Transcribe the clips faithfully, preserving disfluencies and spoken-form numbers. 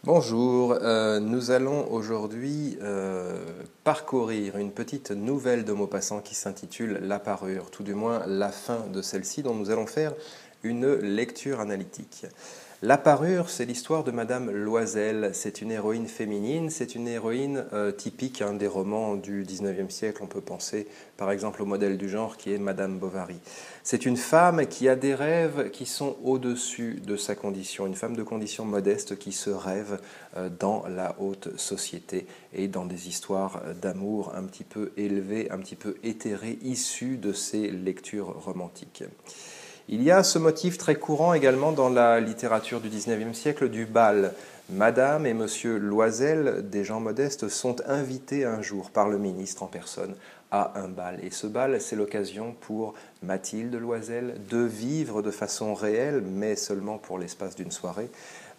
Bonjour, euh, nous allons aujourd'hui euh, parcourir une petite nouvelle de Maupassant qui s'intitule La Parure, tout du moins la fin de celle-ci dont nous allons faire une lecture analytique. La Parure, c'est l'histoire de Madame Loisel, c'est une héroïne féminine, c'est une héroïne euh, typique hein, des romans du dix-neuvième siècle, on peut penser par exemple au modèle du genre qui est Madame Bovary. C'est une femme qui a des rêves qui sont au-dessus de sa condition, une femme de condition modeste qui se rêve euh, dans la haute société et dans des histoires d'amour un petit peu élevées, un petit peu éthérées, issues de ses lectures romantiques. Il y a ce motif très courant également dans la littérature du dix-neuvième siècle du bal. Madame et Monsieur Loisel, des gens modestes, sont invités un jour par le ministre en personne à un bal. Et ce bal, c'est l'occasion pour Mathilde Loisel de vivre de façon réelle, mais seulement pour l'espace d'une soirée,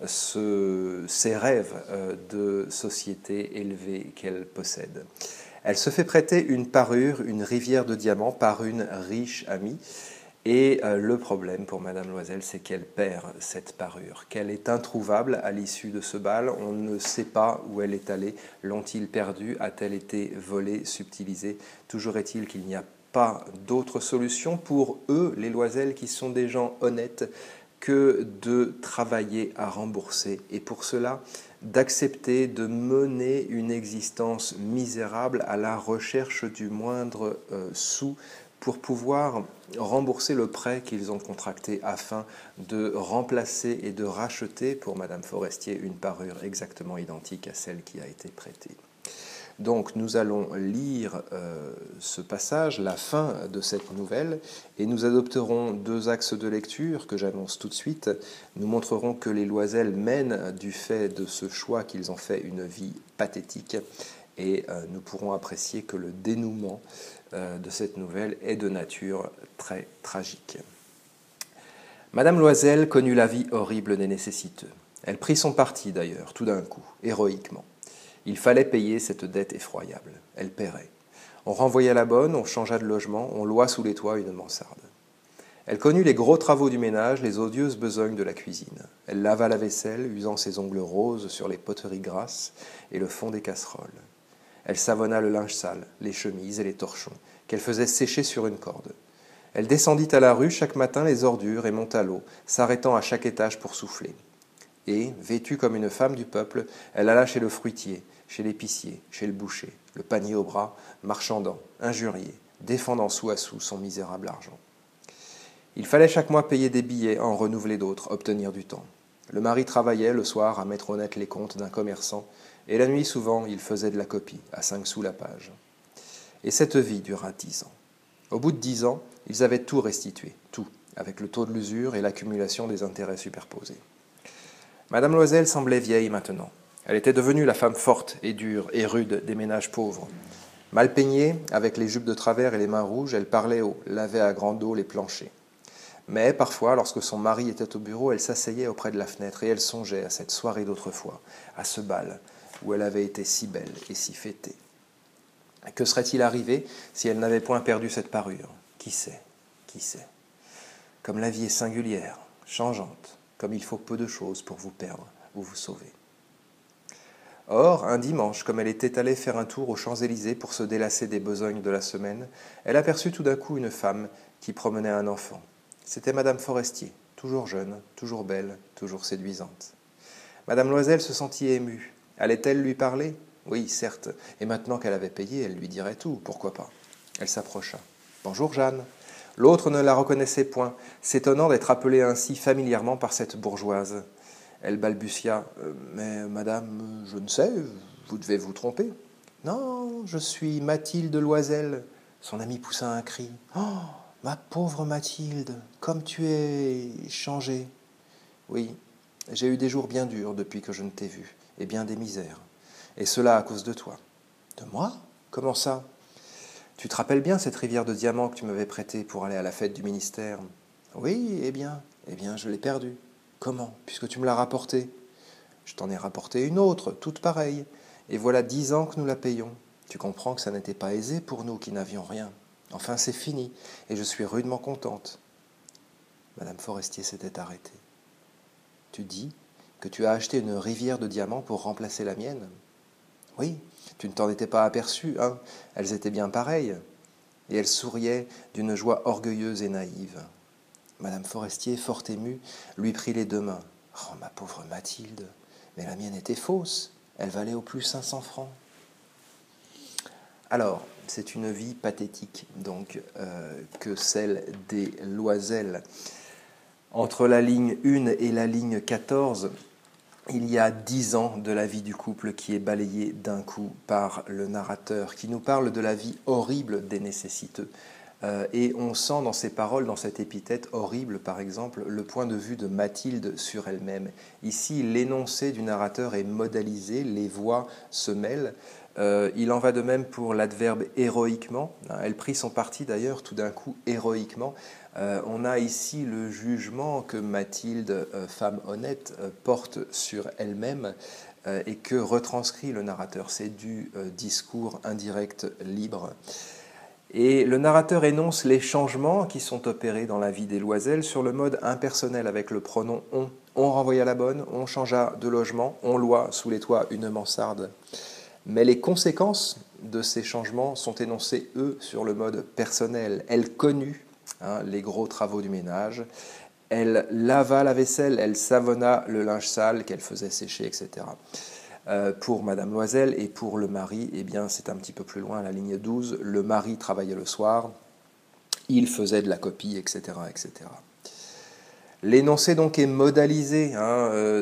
ce, ces rêves de société élevée qu'elle possède. Elle se fait prêter une parure, une rivière de diamants, par une riche amie. Et euh, le problème pour Madame Loisel, c'est qu'elle perd cette parure, qu'elle est introuvable à l'issue de ce bal. On ne sait pas où elle est allée. L'ont-ils perdue? A-t-elle été volée, subtilisée? Toujours est-il qu'il n'y a pas d'autre solution pour eux, les Loisel, qui sont des gens honnêtes, que de travailler à rembourser. Et pour cela, d'accepter de mener une existence misérable à la recherche du moindre euh, sou pour pouvoir rembourser le prêt qu'ils ont contracté afin de remplacer et de racheter pour Madame Forestier une parure exactement identique à celle qui a été prêtée. Donc nous allons lire euh, ce passage, la fin de cette nouvelle, et nous adopterons deux axes de lecture que j'annonce tout de suite. Nous montrerons que les Loisel mènent, du fait de ce choix qu'ils ont fait, une vie pathétique, et euh, nous pourrons apprécier que le dénouement euh, de cette nouvelle est de nature très tragique. Madame Loisel connut la vie horrible des nécessiteux. Elle prit son parti d'ailleurs, tout d'un coup, héroïquement. Il fallait payer cette dette effroyable. Elle paierait. On renvoya la bonne, on changea de logement, on loua sous les toits une mansarde. Elle connut les gros travaux du ménage, les odieuses besognes de la cuisine. Elle lava la vaisselle, usant ses ongles roses sur les poteries grasses et le fond des casseroles. Elle savonna le linge sale, les chemises et les torchons, qu'elle faisait sécher sur une corde. Elle descendit à la rue chaque matin les ordures et monta l'eau, s'arrêtant à chaque étage pour souffler. Et, vêtue comme une femme du peuple, elle alla chez le fruitier, chez l'épicier, chez le boucher, le panier au bras, marchandant, injurié, défendant sou à sou son misérable argent. Il fallait chaque mois payer des billets, en renouveler d'autres, obtenir du temps. Le mari travaillait le soir à mettre honnête les comptes d'un commerçant, et la nuit souvent il faisait de la copie, à cinq sous la page. Et cette vie dura dix ans. Au bout de dix ans, ils avaient tout restitué, tout, avec le taux de l'usure et l'accumulation des intérêts superposés. Madame Loisel semblait vieille maintenant. Elle était devenue la femme forte et dure et rude des ménages pauvres. Mal peignée, avec les jupes de travers et les mains rouges, elle parlait haut, lavait à grande eau les planchers. Mais parfois, lorsque son mari était au bureau, elle s'asseyait auprès de la fenêtre et elle songeait à cette soirée d'autrefois, à ce bal où elle avait été si belle et si fêtée. Que serait-il arrivé si elle n'avait point perdu cette parure? Qui sait? Qui sait? Comme la vie est singulière, changeante, comme il faut peu de choses pour vous perdre ou vous sauver. Or, un dimanche, comme elle était allée faire un tour aux Champs-Élysées pour se délasser des besognes de la semaine, elle aperçut tout d'un coup une femme qui promenait un enfant. C'était Madame Forestier, toujours jeune, toujours belle, toujours séduisante. Madame Loisel se sentit émue. Allait-elle lui parler? Oui, certes, et maintenant qu'elle avait payé, elle lui dirait tout, pourquoi pas. Elle s'approcha. « Bonjour Jeanne ». L'autre ne la reconnaissait point, s'étonnant d'être appelée ainsi familièrement par cette bourgeoise. Elle balbutia euh, « Mais madame, je ne sais, vous devez vous tromper. »« Non, je suis Mathilde Loisel. » Son amie poussa un cri. « Oh, ma pauvre Mathilde, comme tu es changée. »« Oui, j'ai eu des jours bien durs depuis que je ne t'ai vue, et bien des misères. Et cela à cause de toi. »« De moi? Comment ça? Tu te rappelles bien cette rivière de diamants que tu m'avais prêtée pour aller à la fête du ministère? »« Oui, eh bien, eh bien, je l'ai perdue. »« Comment? Puisque tu me l'as rapportée. »« Je t'en ai rapporté une autre, toute pareille. Et voilà dix ans que nous la payons. Tu comprends que ça n'était pas aisé pour nous qui n'avions rien. Enfin, c'est fini, et je suis rudement contente. » Madame Forestier s'était arrêtée. « Tu dis que tu as acheté une rivière de diamants pour remplacer la mienne? Oui, tu ne t'en étais pas aperçu, hein, elles étaient bien pareilles. Et elle souriait d'une joie orgueilleuse et naïve. Madame Forestier, fort émue, lui prit les deux mains. « Oh, ma pauvre Mathilde, mais la mienne était fausse, elle valait au plus cinq cents francs. » Alors, c'est une vie pathétique, donc, euh, que celle des Loisel. Entre la ligne un et la ligne quatorze, il y a dix ans de la vie du couple qui est balayée d'un coup par le narrateur, qui nous parle de la vie horrible des nécessiteux. Euh, et on sent dans ces paroles, dans cette épithète horrible, par exemple, le point de vue de Mathilde sur elle-même. Ici, l'énoncé du narrateur est modalisé, les voix se mêlent. Euh, il en va de même pour l'adverbe héroïquement. Elle prit son parti d'ailleurs tout d'un coup héroïquement. Euh, on a ici le jugement que Mathilde, euh, femme honnête, euh, porte sur elle-même euh, et que retranscrit le narrateur. C'est du euh, discours indirect libre. Et le narrateur énonce les changements qui sont opérés dans la vie des Loisel sur le mode impersonnel avec le pronom « on ». On renvoya la bonne, on changea de logement, on loua sous les toits une mansarde. Mais les conséquences de ces changements sont énoncées, eux, sur le mode personnel. Elle connut hein, les gros travaux du ménage, elle lava la vaisselle, elle savonna le linge sale qu'elle faisait sécher, et cetera. Euh, pour Madame Loisel et pour le mari, eh bien, c'est un petit peu plus loin, à la ligne douze, le mari travaillait le soir, il faisait de la copie, et cetera, et cetera. L'énoncé donc est modalisé. Hein, euh,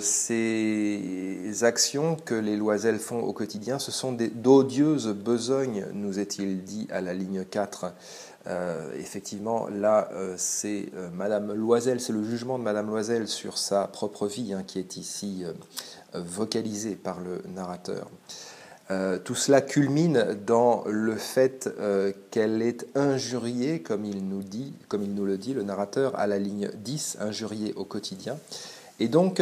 ces actions que les Loisel font au quotidien, ce sont d'odieuses besognes, nous est-il dit à la ligne quatre. Euh, effectivement, là, euh, c'est euh, Madame Loisel, c'est le jugement de Madame Loisel sur sa propre vie hein, qui est ici euh, vocalisé par le narrateur. Euh, tout cela culmine dans le fait euh, qu'elle est injuriée, comme il, nous dit, comme il nous le dit, le narrateur, à la ligne dix, injuriée au quotidien. Et donc,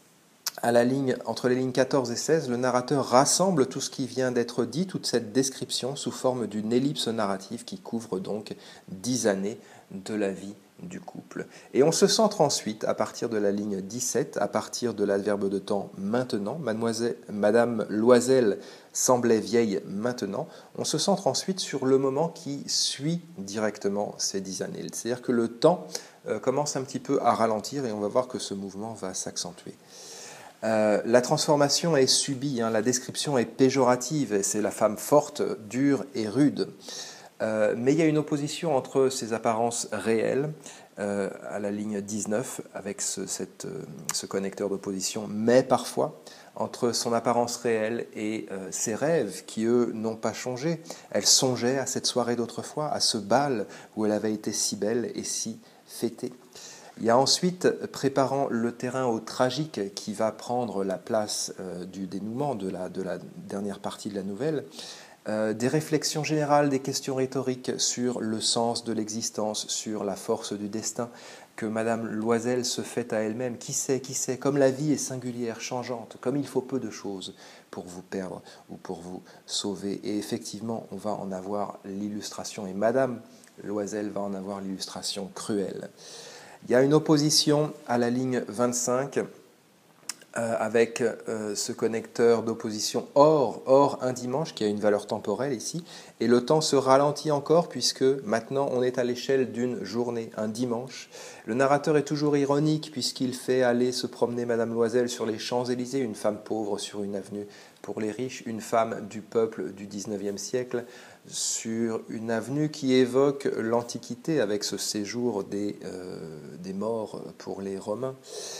à la ligne, entre les lignes quatorze et seize, le narrateur rassemble tout ce qui vient d'être dit, toute cette description, sous forme d'une ellipse narrative qui couvre donc dix années de la vie du couple. Et on se centre ensuite, à partir de la ligne dix-sept, à partir de l'adverbe de temps maintenant, Mademoiselle, Madame Loisel semblait vieille maintenant, on se centre ensuite sur le moment qui suit directement ces dix années. C'est-à-dire que le temps euh, commence un petit peu à ralentir et on va voir que ce mouvement va s'accentuer. Euh, la transformation est subie, hein, la description est péjorative, c'est la femme forte, dure et rude. Euh, mais il y a une opposition entre ces apparences réelles, euh, à la ligne dix-neuf, avec ce, cette, euh, ce connecteur d'opposition, mais parfois, entre son apparence réelle et euh, ses rêves, qui eux n'ont pas changé. Elle songeait à cette soirée d'autrefois, à ce bal où elle avait été si belle et si fêtée. Il y a ensuite, préparant le terrain au tragique qui va prendre la place euh, du dénouement de la, de la dernière partie de la nouvelle, euh, des réflexions générales, des questions rhétoriques sur le sens de l'existence, sur la force du destin que Madame Loisel se fait à elle-même. Qui sait, qui sait, comme la vie est singulière, changeante, comme il faut peu de choses pour vous perdre ou pour vous sauver. Et effectivement, on va en avoir l'illustration, et Madame Loisel va en avoir l'illustration cruelle. Il y a une opposition à la ligne vingt-cinq euh, avec euh, ce connecteur d'opposition or, or un dimanche qui a une valeur temporelle ici, et le temps se ralentit encore puisque maintenant on est à l'échelle d'une journée, un dimanche. Le narrateur est toujours ironique puisqu'il fait aller se promener Madame Loisel sur les Champs-Élysées, une femme pauvre sur une avenue pour les riches, une femme du peuple du dix-neuvième siècle, sur une avenue qui évoque l'Antiquité avec ce séjour des, euh, des morts pour les Romains.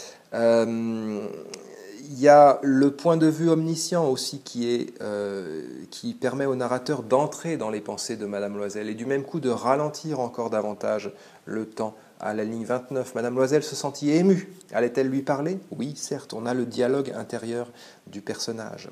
Euh, il y a le point de vue omniscient aussi qui, est, euh, qui permet au narrateur d'entrer dans les pensées de Madame Loisel et du même coup de ralentir encore davantage le temps. À la ligne vingt-neuf, Madame Loisel se sentit émue. Allait-elle lui parler? Oui, certes, on a le dialogue intérieur du personnage.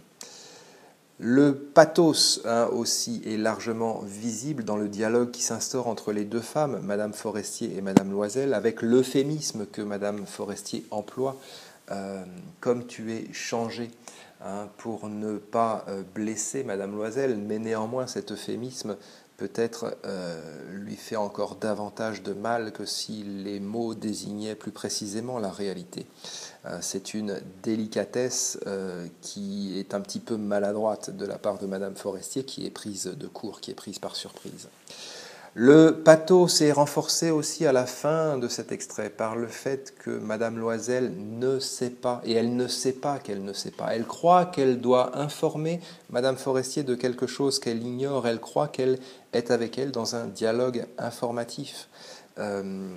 Le pathos hein, aussi est largement visible dans le dialogue qui s'instaure entre les deux femmes, Madame Forestier et Madame Loisel, avec l'euphémisme que Madame Forestier emploie, euh, comme tu es changé, hein, pour ne pas euh, blesser Madame Loisel, mais néanmoins cet euphémisme peut-être euh, lui fait encore davantage de mal que si les mots désignaient plus précisément la réalité. Euh, c'est une délicatesse euh, qui est un petit peu maladroite de la part de Madame Forestier, qui est prise de court, qui est prise par surprise. Le pathos est renforcé aussi à la fin de cet extrait par le fait que Madame Loisel ne sait pas, et elle ne sait pas qu'elle ne sait pas. Elle croit qu'elle doit informer Madame Forestier de quelque chose qu'elle ignore. Elle croit qu'elle est avec elle dans un dialogue informatif, euh,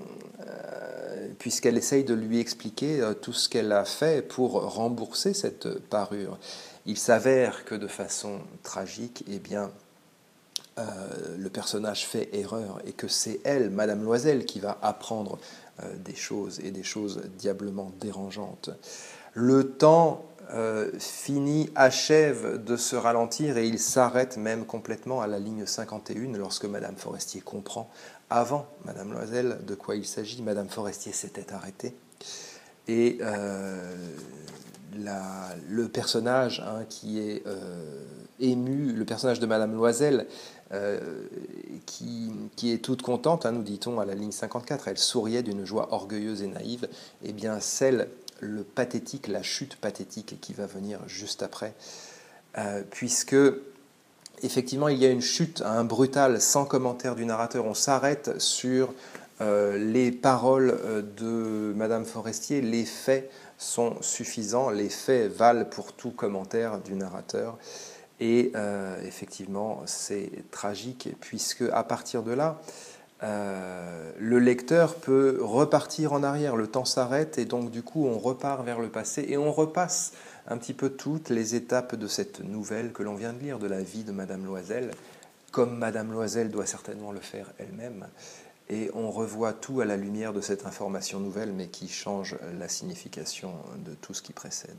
euh, puisqu'elle essaye de lui expliquer euh, tout ce qu'elle a fait pour rembourser cette parure. Il s'avère que de façon tragique, eh bien, Euh, le personnage fait erreur et que c'est elle, Madame Loisel, qui va apprendre euh, des choses et des choses diablement dérangeantes. Le temps euh, finit, achève de se ralentir et il s'arrête même complètement à la ligne cinquante et un lorsque Madame Forestier comprend, avant Madame Loisel, de quoi il s'agit. Madame Forestier s'était arrêtée et euh, la, le personnage hein, qui est euh, ému, le personnage de Madame Loisel, euh, qui, qui est toute contente, hein, nous dit-on à la ligne cinquante-quatre, elle souriait d'une joie orgueilleuse et naïve, et eh bien celle, le pathétique, la chute pathétique qui va venir juste après, euh, puisque effectivement il y a une chute, un brutal, sans commentaire du narrateur, on s'arrête sur euh, les paroles de Madame Forestier, les faits sont suffisants, les faits valent pour tout commentaire du narrateur. Et euh, effectivement, c'est tragique, puisque à partir de là, euh, le lecteur peut repartir en arrière. Le temps s'arrête et donc du coup, on repart vers le passé et on repasse un petit peu toutes les étapes de cette nouvelle que l'on vient de lire, de la vie de Madame Loisel, comme Madame Loisel doit certainement le faire elle-même. Et on revoit tout à la lumière de cette information nouvelle, mais qui change la signification de tout ce qui précède.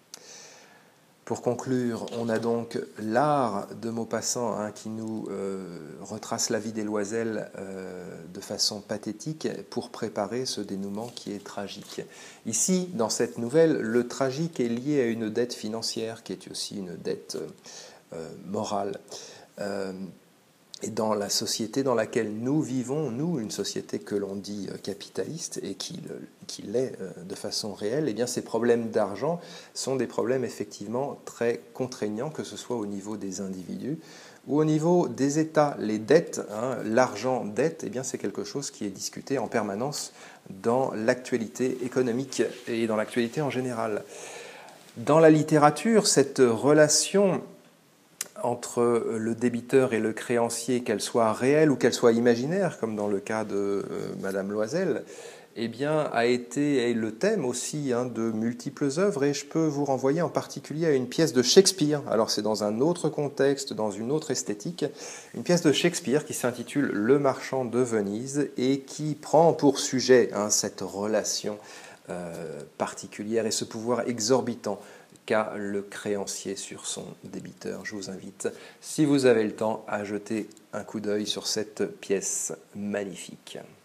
Pour conclure, on a donc l'art de Maupassant hein, qui nous euh, retrace la vie des Loisel euh, de façon pathétique pour préparer ce dénouement qui est tragique. Ici, dans cette nouvelle, le tragique est lié à une dette financière qui est aussi une dette euh, morale. Euh, Et dans la société dans laquelle nous vivons, nous, une société que l'on dit capitaliste et qui, qui l'est de façon réelle, eh bien ces problèmes d'argent sont des problèmes effectivement très contraignants, que ce soit au niveau des individus ou au niveau des États. Les dettes, hein, l'argent dette, eh bien c'est quelque chose qui est discuté en permanence dans l'actualité économique et dans l'actualité en général. Dans la littérature, cette relation entre le débiteur et le créancier, qu'elle soit réelle ou qu'elle soit imaginaire, comme dans le cas de euh, Madame Loisel, eh bien, a été le thème aussi hein, de multiples œuvres, et je peux vous renvoyer en particulier à une pièce de Shakespeare. Alors c'est dans un autre contexte, dans une autre esthétique, une pièce de Shakespeare qui s'intitule Le Marchand de Venise et qui prend pour sujet hein, cette relation euh, particulière et ce pouvoir exorbitant qu'a le créancier sur son débiteur. Je vous invite, si vous avez le temps, à jeter un coup d'œil sur cette pièce magnifique.